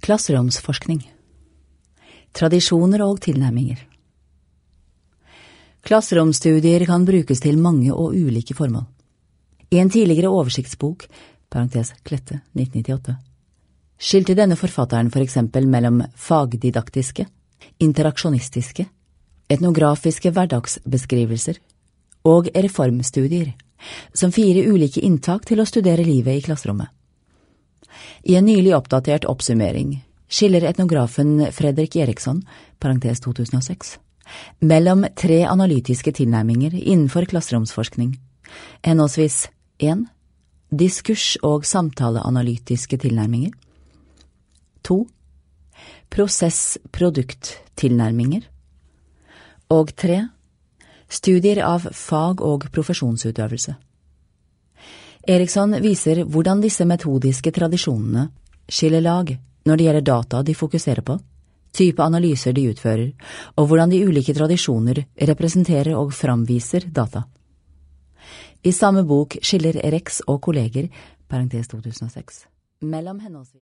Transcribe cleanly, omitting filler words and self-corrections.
Klasseromsforskning. Tradisjoner og tilnærminger. Klasseromstudier kan brukes til mange og ulike formål. I en tidligere oversiktsbok, parentes Klette 1998, skilte denne forfatteren for eksempel mellom fagdidaktiske, interaksjonistiske, etnografiske hverdagsbeskrivelser og reformstudier, som 4 ulike inntak til å studere livet i klasserommet. I en nylig oppdatert oppsummering skiller etnografen Fredrik Eriksson, parentes 2006, mellom 3 analytiske tilnærminger innenfor klasseromsforskning, henholdsvis 1. Diskurs- og samtaleanalytiske tilnærminger, 2. Prosess-produkt-tilnærminger, og 3. Studier av fag- og profesjonsutøvelse. Eriksson viser hvordan disse metodiske tradisjonene skiller lag når det gjelder data de fokuserer på, type analyser de utfører, og hvordan de ulike tradisjoner representerer og framviser data. I samme bok skiller Rex og kolleger, parentes 2006, mellom henholdsvis